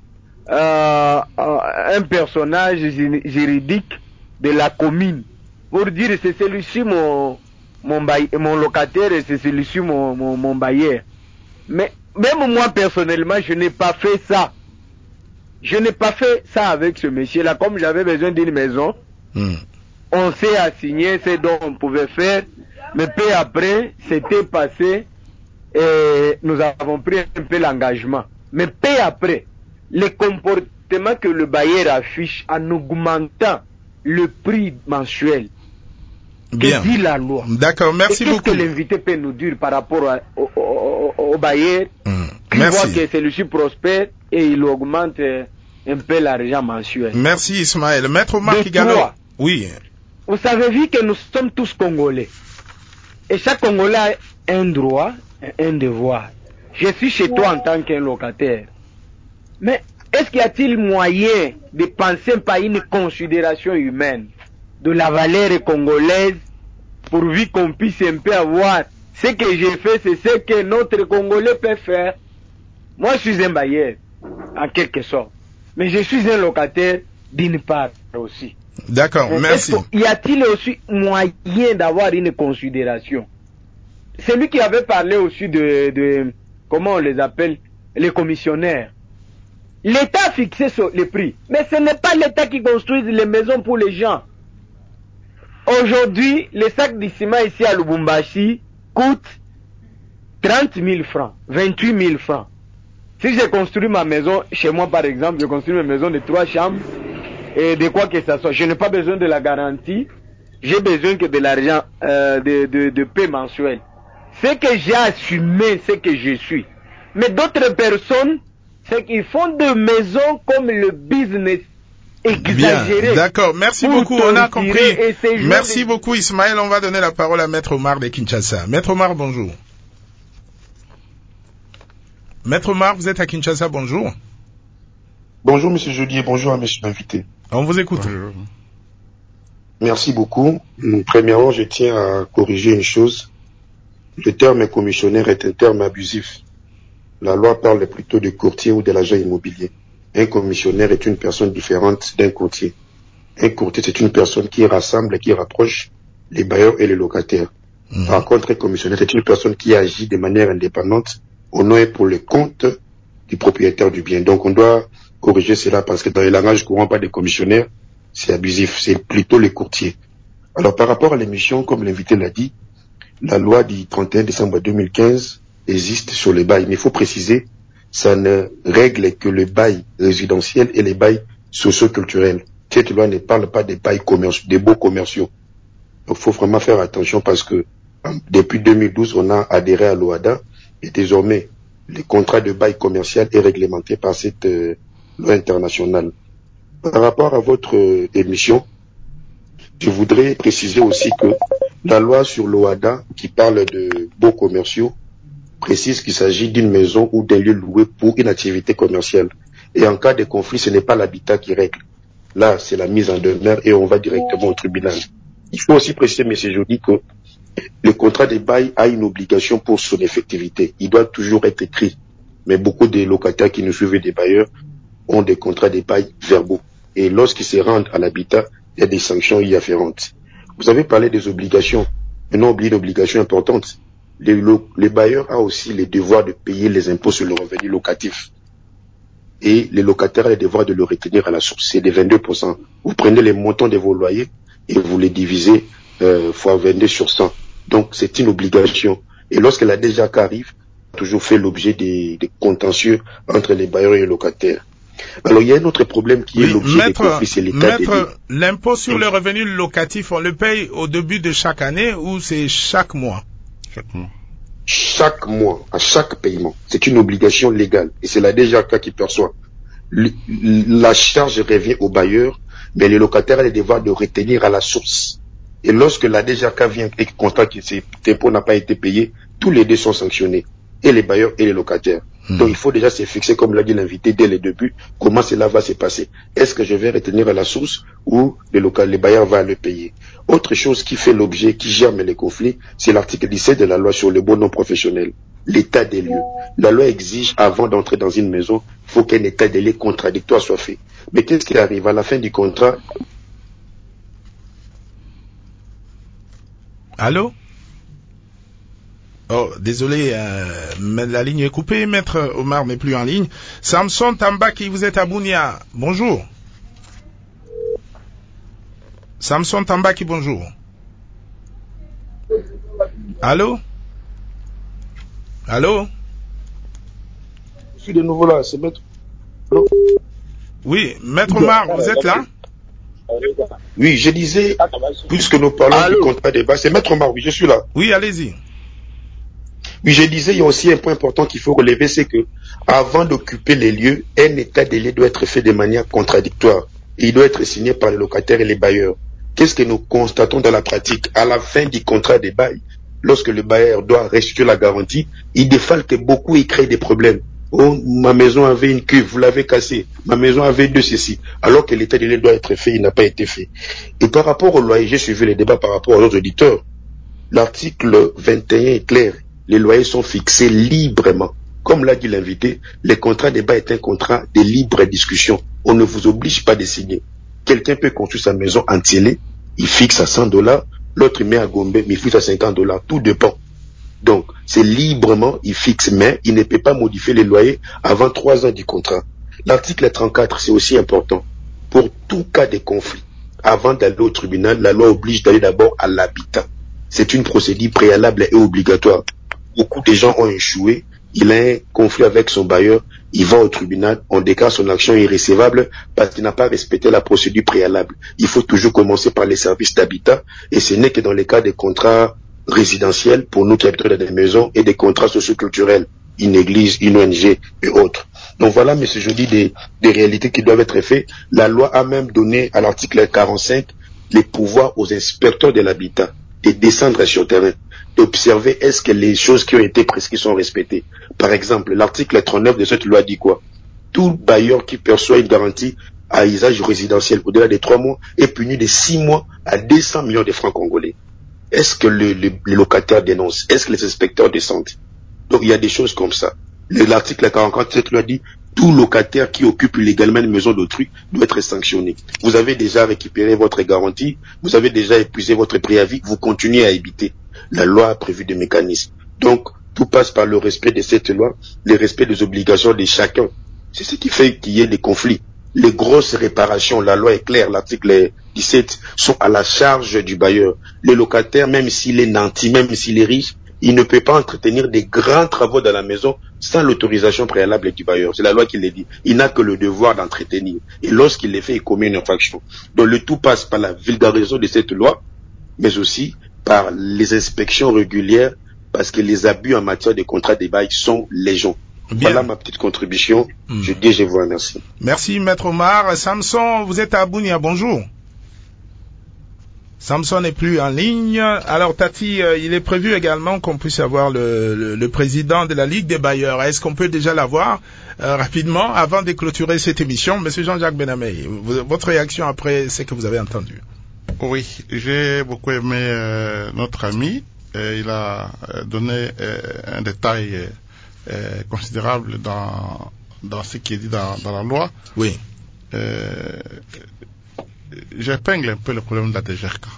un personnage juridique de la commune pour dire c'est celui-ci mon locataire et c'est celui-ci mon bailleur. Mais même moi personnellement, je n'ai pas fait ça. Je n'ai pas fait ça avec ce monsieur-là. Comme j'avais besoin d'une maison, on s'est assigné ce dont on pouvait faire, mais peu après, c'était passé et nous avons pris un peu l'engagement. Mais peu après, le comportement que le bailleur affiche en augmentant le prix mensuel, bien, que dit la loi. D'accord, merci beaucoup. Qu'est-ce que l'invité peut nous dire par rapport au bailleur qui voit que celui-ci prospère et il augmente un peu l'argent mensuel? Merci Ismaël. Maître Omar Kigalo. Oui. Vous avez vu que nous sommes tous Congolais. Et chaque Congolais a un droit et un devoir. Je suis chez toi en tant qu'un locataire. Mais est-ce qu'il y a-t-il moyen de penser par une considération humaine de la valeur congolaise pourvu qu'on puisse un peu avoir ce que j'ai fait, c'est ce que notre Congolais peut faire. Moi, je suis un bailleur, en quelque sorte. Mais je suis un locataire d'une part aussi. D'accord, merci. Y a-t-il aussi moyen d'avoir une considération? Celui qui avait parlé aussi de comment on les appelle, les commissionnaires. L'État a fixé le prix, mais ce n'est pas l'État qui construit les maisons pour les gens. Aujourd'hui, le sac de ciment ici à Lubumbashi coûte 30 000 francs, 28 000 francs. Si je construis ma maison, chez moi par exemple, je construis ma maison de 3 chambres et de quoi que ça soit. Je n'ai pas besoin de la garantie, j'ai besoin que de l'argent de paie mensuel. C'est que j'ai assumé ce que je suis. Mais d'autres personnes, c'est qu'ils font de maisons comme le business exagéré. Bien, d'accord, merci beaucoup, on a compris. Merci beaucoup Ismaël, on va donner la parole à Maître Omar de Kinshasa. Maître Omar, bonjour. Maître Omar, vous êtes à Kinshasa, bonjour. Bonjour Monsieur Jody et bonjour à Monsieur l'invité. On vous écoute. Bonjour. Merci beaucoup. Premièrement, je tiens à corriger une chose. Le terme commissionnaire est un terme abusif. La loi parle plutôt de courtier ou de l'agent immobilier. Un commissionnaire est une personne différente d'un courtier. Un courtier, c'est une personne qui rassemble, qui rapproche les bailleurs et les locataires. Par contre, un commissionnaire, c'est une personne qui agit de manière indépendante au nom et pour le compte du propriétaire du bien. Donc, on doit corriger cela parce que dans le langage courant, pas de commissionnaire, c'est abusif. C'est plutôt les courtiers. Alors, par rapport à l'émission, comme l'invité l'a dit, la loi du 31 décembre 2015 existe sur les bails. Mais il faut préciser, ça ne règle que le bail résidentiel et les bails socio-culturels. Cette loi ne parle pas des bails commerciaux, des baux commerciaux. Donc, il faut vraiment faire attention parce que depuis 2012, on a adhéré à l'OADA et désormais, le contrat de bail commercial est réglementé par cette loi internationale. Par rapport à votre émission, je voudrais préciser aussi que la loi sur l'OADA, qui parle de baux commerciaux, précise qu'il s'agit d'une maison ou d'un lieu loué pour une activité commerciale. Et en cas de conflit, ce n'est pas l'habitat qui règle. Là, c'est la mise en demeure et on va directement au tribunal. Il faut aussi préciser, M. Jody, que le contrat de bail a une obligation pour son effectivité. Il doit toujours être écrit. Mais beaucoup de locataires qui nous suivent des bailleurs ont des contrats de bail verbaux. Et lorsqu'ils se rendent à l'habitat, il y a des sanctions y afférentes. Vous avez parlé des obligations. Mais non, oubliez l'obligation importante. Les bailleurs ont aussi le devoir de payer les impôts sur le revenu locatif. Et les locataires ont le devoir de le retenir à la source. C'est de 22%. Vous prenez les montants de vos loyers et vous les divisez fois 22 sur 100. Donc, c'est une obligation. Et lorsque la DGAC arrive, toujours fait l'objet des contentieux entre les bailleurs et les locataires. Alors, il y a un autre problème qui est l'objet des conflits, c'est l'état des lieux. L'impôt sur le revenu locatif, on le paye au début de chaque année ou c'est chaque mois? Chaque mois. Chaque mois, à chaque paiement. C'est une obligation légale. Et c'est la DGAC qui perçoit. La charge revient au bailleur, mais les locataires ont le devoir de retenir à la source. Et lorsque la DGAC vient et constate que cet impôt n'a pas été payé, tous les deux sont sanctionnés. Et les bailleurs et les locataires. Donc il faut déjà se fixer, comme l'a dit l'invité dès le début, comment cela va se passer. Est-ce que je vais retenir à la source ou les bailleurs vont le payer? Autre chose qui fait l'objet, qui germe les conflits, c'est l'article 17 de la loi sur le baux non professionnel. l'état des lieux. La loi exige, avant d'entrer dans une maison, il faut qu'un état des lieux contradictoire soit fait. Mais qu'est-ce qui arrive à la fin du contrat? Allô? Oh, désolé, mais la ligne est coupée. Maître Omar n'est plus en ligne. Samson Tambaki, vous êtes à Bounia. Bonjour. Samson Tambaki, bonjour. Allô? Allô? Je suis de nouveau là, c'est Maître. Oui, Maître Omar, vous êtes là? Oui, je disais, puisque nous parlons du contrat de bail, c'est Maître Omar, oui, je suis là. Oui, allez-y. Oui, je disais, il y a aussi un point important qu'il faut relever, c'est que, avant d'occuper les lieux, un état des lieux doit être fait de manière contradictoire. Et il doit être signé par les locataires et les bailleurs. Qu'est-ce que nous constatons dans la pratique? À la fin du contrat de bail, lorsque le bailleur doit restituer la garantie, il défalque beaucoup et crée des problèmes. Oh, ma maison avait une cuve, vous l'avez cassée. Ma maison avait de ceci. Alors que l'état des lieux doit être fait, il n'a pas été fait. Et par rapport au loyer, j'ai suivi les débats par rapport aux autres auditeurs. L'article 21 est clair. Les loyers sont fixés librement. Comme l'a dit l'invité, le contrat de bail est un contrat de libre discussion. On ne vous oblige pas de signer. Quelqu'un peut construire sa maison en Tiélé, il fixe à $100, l'autre met à Gombe, mais il fixe à $50. Tout dépend. Donc, c'est librement, il fixe, mais il ne peut pas modifier les loyers avant 3 ans du contrat. L'article 34, c'est aussi important. Pour tout cas de conflit, avant d'aller au tribunal, la loi oblige d'aller d'abord à l'habitat. C'est une procédure préalable et obligatoire. Beaucoup de gens ont échoué, il a un conflit avec son bailleur, il va au tribunal, on déclare son action irrécevable parce qu'il n'a pas respecté la procédure préalable. Il faut toujours commencer par les services d'habitat et ce n'est que dans les cas des contrats résidentiels pour nous qui habitons dans des maisons et des contrats socioculturels, une église, une ONG et autres. Donc voilà, M. Jody, des réalités qui doivent être faites. La loi a même donné à l'article 45 les pouvoirs aux inspecteurs de l'habitat de descendre sur le terrain, d'observer est-ce que les choses qui ont été prescrites sont respectées. Par exemple, l'article 39 de cette loi dit quoi? Tout bailleur qui perçoit une garantie à usage résidentiel au-delà de 3 mois est puni de 6 mois à 200 millions de francs congolais. Est-ce que les locataires dénoncent? Est-ce que les inspecteurs descendent? Donc il y a des choses comme ça. L'article 44 de cette loi dit tout locataire qui occupe illégalement une maison d'autrui doit être sanctionné. Vous avez déjà récupéré votre garantie, vous avez déjà épuisé votre préavis, vous continuez à habiter. La loi a prévu des mécanismes. Donc, tout passe par le respect de cette loi, le respect des obligations de chacun. C'est ce qui fait qu'il y ait des conflits. Les grosses réparations, la loi est claire, l'article 17, sont à la charge du bailleur. Le locataire, même s'il est nanti, même s'il est riche, il ne peut pas entretenir des grands travaux dans la maison sans l'autorisation préalable du bailleur. C'est la loi qui le dit. Il n'a que le devoir d'entretenir. Et lorsqu'il les fait, il commet une infraction. Donc le tout passe par la vulgarisation de cette loi, mais aussi par les inspections régulières, parce que les abus en matière de contrat de bail sont légion. Bien. Voilà ma petite contribution. Je vous remercie. Merci, Maître Omar. Samson, vous êtes à Bounia. Bonjour. Samson n'est plus en ligne. Alors Tati, il est prévu également qu'on puisse avoir le président de la Ligue des bailleurs. Est-ce qu'on peut déjà l'avoir rapidement avant de clôturer cette émission? Monsieur Jean-Jacques Benamé, votre réaction après ce que vous avez entendu? Oui, j'ai beaucoup aimé notre ami. Il a donné un détail considérable dans ce qui est dit dans la loi. Oui. J'épingle un peu le problème de la DGRK.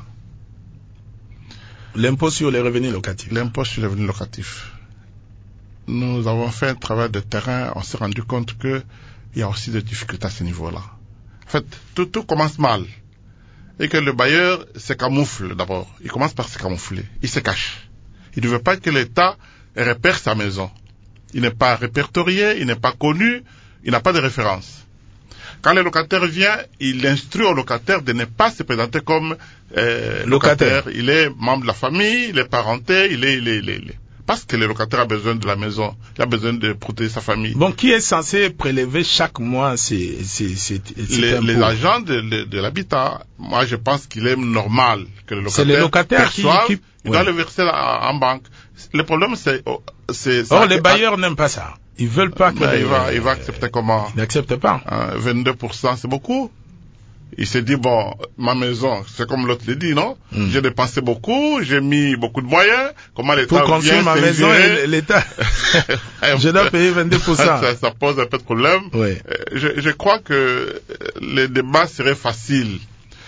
L'impôt sur les revenus locatifs. L'impôt sur les revenus locatifs. Nous avons fait un travail de terrain, on s'est rendu compte qu'il y a aussi des difficultés à ce niveau-là. En fait, tout commence mal. Et que le bailleur se camoufle d'abord. Il commence par se camoufler. Il se cache. Il ne veut pas que l'État repère sa maison. Il n'est pas répertorié, il n'est pas connu, il n'a pas de référence. Quand le locataire vient, il instruit au locataire de ne pas se présenter comme locataire. Il est membre de la famille, il est parenté, il est. Parce que le locataire a besoin de la maison, il a besoin de protéger sa famille. Bon, qui est censé prélever chaque mois ces les agents de l'habitat. Moi, je pense qu'il est normal que le locataire. C'est le locataire qui il doit le verser en banque. Le problème, c'est les bailleurs n'aiment pas ça. Ils veulent pas que il va accepter comment? Il n'accepte pas. 22%, c'est beaucoup. Il s'est dit, bon, ma maison, c'est comme l'autre l'a dit, non? J'ai dépensé beaucoup, j'ai mis beaucoup de moyens. Comment l'État pour construire ma maison et l'État, je dois payer 22%. Ça pose un peu de problème. Oui. Je crois que le débat serait facile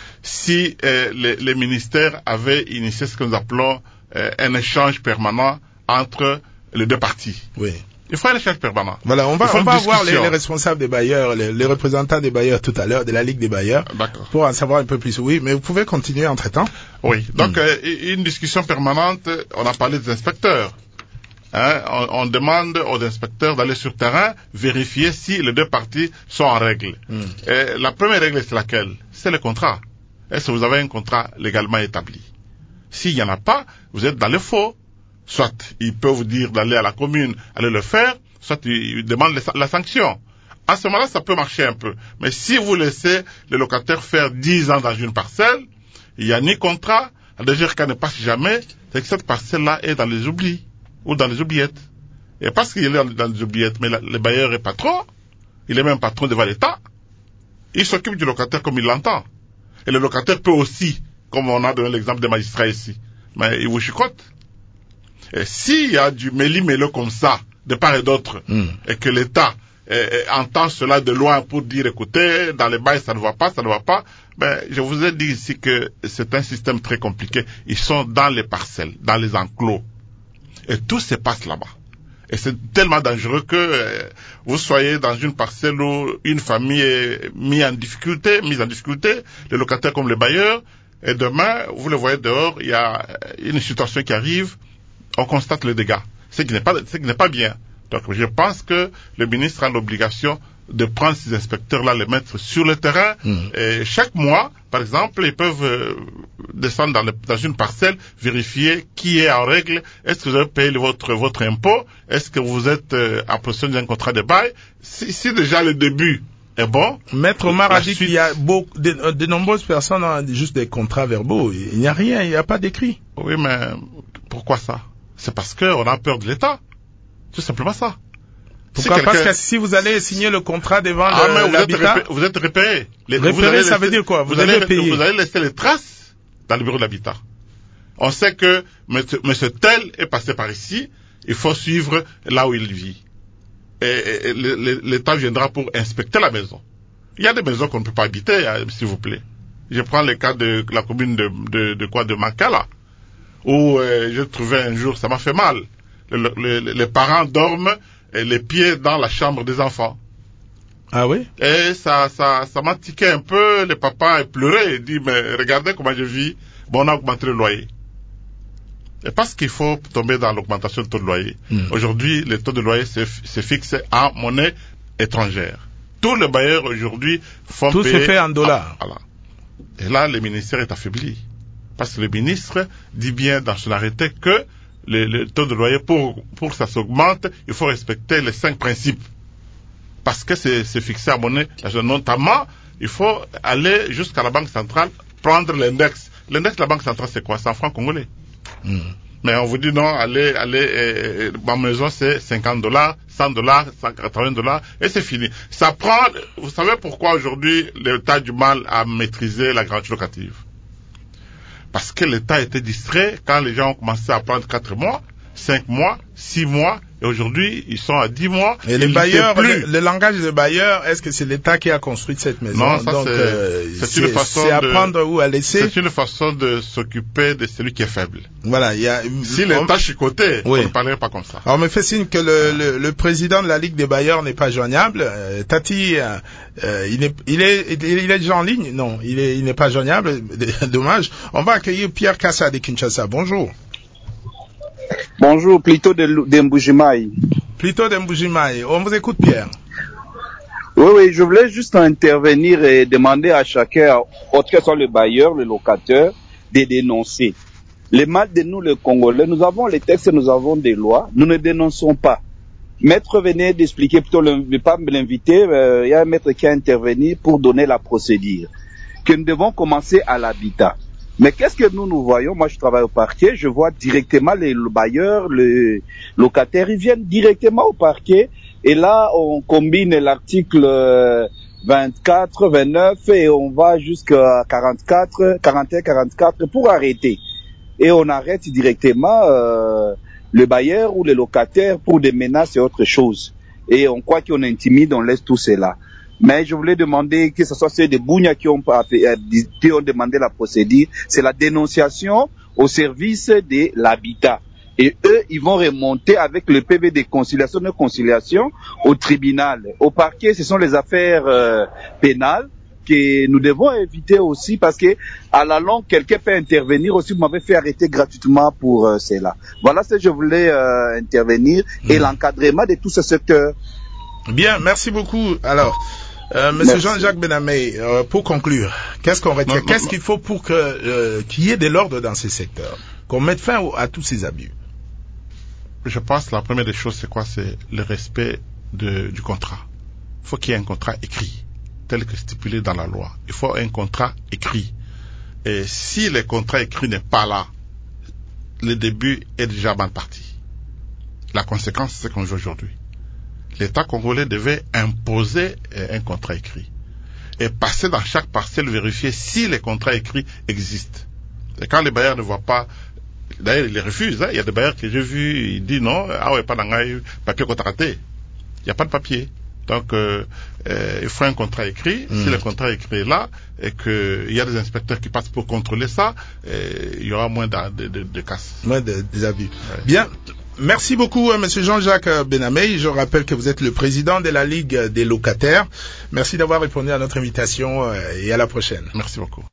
si les ministères avaient initié ce que nous appelons un échange permanent entre les deux parties. Oui. Il faut un échange permanent. Voilà, on va voir les responsables des bailleurs, les représentants des bailleurs tout à l'heure, de la Ligue des bailleurs, pour en savoir un peu plus. Oui, mais vous pouvez continuer entre-temps. Oui, donc une discussion permanente, on a parlé des inspecteurs. Hein, on demande aux inspecteurs d'aller sur terrain, vérifier si les deux parties sont en règle. Et la première règle, c'est laquelle? C'est le contrat. Est-ce que vous avez un contrat légalement établi? S'il n'y en a pas, vous êtes dans le faux. Soit il peut vous dire d'aller à la commune, aller le faire, soit il demande la sanction. À ce moment-là, ça peut marcher un peu. Mais si vous laissez le locataire faire 10 ans dans une parcelle, il n'y a ni contrat, la DGRK ne passe jamais, c'est que cette parcelle-là est dans les oublis, ou dans les oubliettes. Et parce qu'il est dans les oubliettes, mais le bailleur est patron, il est même patron devant l'État, il s'occupe du locataire comme il l'entend. Et le locataire peut aussi, comme on a donné l'exemple des magistrats ici, mais il vous chicote. Et s'il y a du mêli-mêlé comme ça, de part et d'autre, et que l'État entend cela de loin pour dire, écoutez, dans les bails ça ne va pas, ben, je vous ai dit ici que c'est un système très compliqué. Ils sont dans les parcelles, dans les enclos. Et tout se passe là-bas. Et c'est tellement dangereux que vous soyez dans une parcelle où une famille est mise en difficulté, les locataires comme les bailleurs, et demain, vous le voyez dehors, il y a une situation qui arrive, on constate le dégât. Ce qui n'est pas bien. Donc, je pense que le ministre a l'obligation de prendre ces inspecteurs-là, les mettre sur le terrain. Et chaque mois, par exemple, ils peuvent descendre dans une parcelle, vérifier qui est en règle. Est-ce que vous avez payé votre impôt? Est-ce que vous êtes en possession d'un contrat de bail? Si déjà le début est bon. Maître Omar a dit qu'il y a de nombreuses personnes ont juste des contrats verbaux. Il n'y a rien, il n'y a pas d'écrit. Oui, mais pourquoi ça? C'est parce qu'on a peur de l'État. C'est simplement ça. Pourquoi? Parce que si vous allez signer le contrat devant l'habitat... Vous êtes repéré. Repéré, ça veut dire quoi? Vous allez payer. Vous allez laisser les traces dans le bureau de l'habitat. On sait que monsieur tel est passé par ici, il faut suivre là où il vit. Et l'État viendra pour inspecter la maison. Il y a des maisons qu'on ne peut pas habiter, s'il vous plaît. Je prends le cas de la commune de Makala, où j'ai trouvé un jour, ça m'a fait mal. Les parents dorment les pieds dans la chambre des enfants. Ah oui? Et ça m'a tiqué un peu. Le papa a pleuré et dit, mais regardez comment je vis. Bon, on a augmenté le loyer. Et parce qu'il faut tomber dans l'augmentation du taux de loyer. Aujourd'hui, le taux de loyer se fixe en monnaie étrangère. Tous les bailleurs aujourd'hui font tout payer... Tout se fait en dollars. Voilà. Et là, le ministère est affaibli. Parce que le ministre dit bien dans son arrêté que le taux de loyer, pour que ça s'augmente, il faut respecter les 5 principes. Parce que c'est fixé à monnaie. Notamment, il faut aller jusqu'à la Banque centrale, prendre l'index. L'index de la Banque centrale, c'est quoi? C'est en francs congolais. Mais on vous dit non, allez, ma maison c'est $50, $100, $180, et c'est fini. Ça prend, vous savez pourquoi aujourd'hui l'État a du mal à maîtriser la garantie locative? Parce que l'État était distrait quand les gens ont commencé à prendre 4 mois, 5 mois, 6 mois, et aujourd'hui, ils sont à 10 mois. Et les bailleurs, le langage des bailleurs, est-ce que c'est l'État qui a construit cette maison? Non, ça c'est une façon c'est à prendre ou à laisser. C'est une façon de s'occuper de celui qui est faible. Voilà, si l'État chicotait, on ne parlerait pas comme ça. Alors, on me fait signe que le président de la Ligue des bailleurs n'est pas joignable. Tati, il est déjà en ligne? Non, il n'est pas joignable. Dommage. On va accueillir Pierre Kassa de Kinshasa. Bonjour. Bonjour, plutôt de Mbujimaï. Plutôt de Mbujimaï. On vous écoute, Pierre. Oui, je voulais juste intervenir et demander à chacun, autre que soit le bailleur, le locateur, de dénoncer. Le mal de nous, les Congolais, nous avons les textes, nous avons des lois, nous ne dénonçons pas. Maître venait d'expliquer, plutôt ne pas me l'inviter, il y a un maître qui a intervenu pour donner la procédure. Que nous devons commencer à l'habitat. Mais qu'est-ce que nous voyons? Moi, je travaille au parquet, je vois directement les bailleurs, les locataires, ils viennent directement au parquet. Et là, on combine l'article 24, 29 et on va jusqu'à 44, 41, 44 pour arrêter. Et on arrête directement le bailleur ou le locataire pour des menaces et autre chose. Et on croit qu'on intimide, on laisse tout cela. Mais je voulais demander que ce soit ceux de Bougna qui ont demandé la procédure, c'est la dénonciation au service de l'habitat. Et eux, ils vont remonter avec le PV de conciliation au tribunal. Au parquet, ce sont les affaires pénales que nous devons éviter aussi parce que à la longue, quelqu'un peut intervenir aussi. Vous m'avez fait arrêter gratuitement pour cela. Voilà ce que je voulais intervenir et l'encadrement de tout ce secteur. Bien, merci beaucoup. Alors, Monsieur Jean-Jacques Benamé, pour conclure, qu'est-ce qu'on retient? Qu'est-ce qu'il faut pour qu'il y ait de l'ordre dans ces secteurs? Qu'on mette fin à tous ces abus? Je pense que la première des choses, c'est quoi? C'est le respect du contrat. Il faut qu'il y ait un contrat écrit, tel que stipulé dans la loi. Il faut un contrat écrit. Et si le contrat écrit n'est pas là, le début est déjà mal parti. La conséquence, c'est ce qu'on joue aujourd'hui. L'État congolais devait imposer un contrat écrit et passer dans chaque parcelle, vérifier si les contrats écrits existent. Et quand les bailleurs ne voient pas, d'ailleurs ils les refusent, hein. Il y a des bailleurs que j'ai vus, ils disent non, ah ouais, pas d'engaille, papier contracté. Il n'y a pas de papier. Donc il faut un contrat écrit. Si le contrat écrit est là et qu'il y a des inspecteurs qui passent pour contrôler ça, il y aura moins de casses. Moins des abus. Ouais. Bien. Merci beaucoup, Monsieur Jean-Jacques Benamé. Je rappelle que vous êtes le président de la Ligue des locataires. Merci d'avoir répondu à notre invitation et à la prochaine. Merci beaucoup.